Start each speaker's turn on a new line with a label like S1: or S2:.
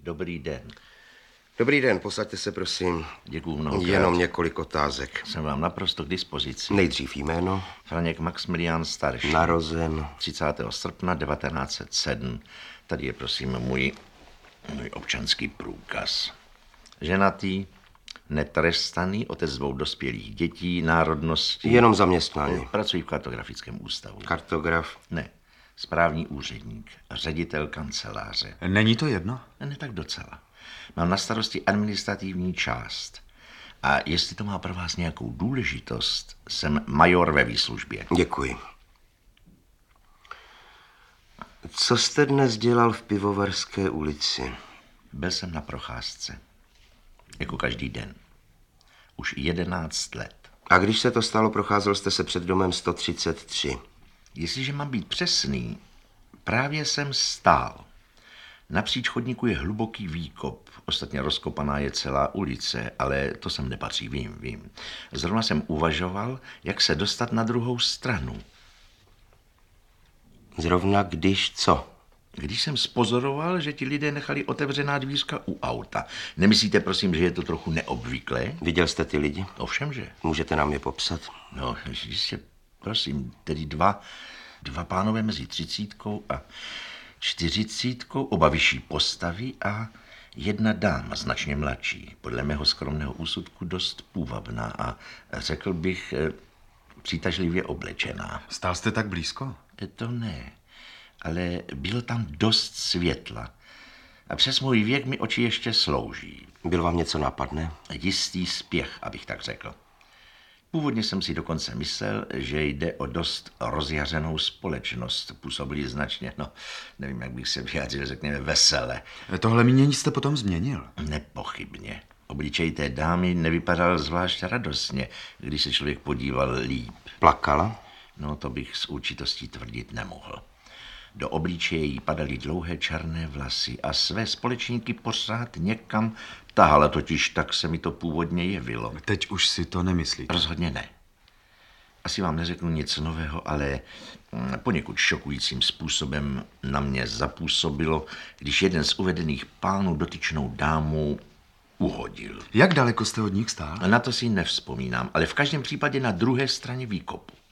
S1: Dobrý den.
S2: Dobrý den, posaďte se, prosím.
S1: Děkuju mnohokrát.
S2: Jenom několik otázek.
S1: Jsem vám naprosto k dispozici.
S2: Nejdřív jméno.
S1: Franěk Maxmilián starší.
S2: Narozen.
S1: 30. srpna 1907. Tady je, prosím, můj občanský průkaz. Ženatý, netrestaný, otec 2 dospělých dětí, národnosti.
S2: Jenom zaměstnání.
S1: Pracuji v kartografickém ústavu.
S2: Kartograf.
S1: Ne, správní úředník, ředitel kanceláře.
S3: Není to jedno?
S1: Ne, tak docela. Mám na starosti administrativní část. A jestli to má pro vás nějakou důležitost, jsem major ve výslužbě.
S2: Děkuji. Co jste dnes dělal v Pivovarské ulici?
S1: Byl jsem na procházce. Jako každý den. Už 11 let.
S2: A když se to stalo, procházel jste se před domem 133.
S1: Jestliže mám být přesný, právě jsem stál. Napříč chodníku je hluboký výkop. Ostatně rozkopaná je celá ulice, ale to sem nepatří, vím. Zrovna jsem uvažoval, jak se dostat na druhou stranu.
S2: Zrovna když co?
S1: Když jsem spozoroval, že ti lidé nechali otevřená dvířka u auta. Nemyslíte, prosím, že je to trochu neobvyklé?
S2: Viděl jste ty lidi?
S1: Ovšemže.
S2: Můžete nám je popsat?
S1: No, jistě, prosím, tedy dva pánové mezi 30 a 40, oba vyšší postavy a jedna dáma značně mladší, podle mého skromného úsudku dost půvabná a řekl bych přitažlivě oblečená.
S3: Stál jste tak blízko?
S1: To ne, ale bylo tam dost světla a přes můj věk mi oči ještě slouží.
S2: Bylo vám něco nápadné?
S1: Jistý spěch, abych tak řekl. Původně jsem si dokonce myslel, že jde o dost rozjařenou společnost. Působili značně, nevím, jak bych se vyjádřil, řekněme vesele.
S3: Tohle mínění jste potom změnil?
S1: Nepochybně. Obličej té dámy nevypadal zvlášť radostně, když se člověk podíval líp.
S2: Plakala?
S1: No, to bych s určitostí tvrdit nemohl. Do obličeje jí padaly dlouhé černé vlasy a své společníky pořád někam tahala, totiž tak se mi to původně jevilo.
S3: Teď už si to nemyslíte?
S1: Rozhodně ne. Asi vám neřeknu nic nového, ale poněkud šokujícím způsobem na mě zapůsobilo, když jeden z uvedených pánů dotyčnou dámu uhodil.
S3: Jak daleko jste od nich stál?
S1: Na to si nevzpomínám, ale v každém případě na druhé straně výkopu.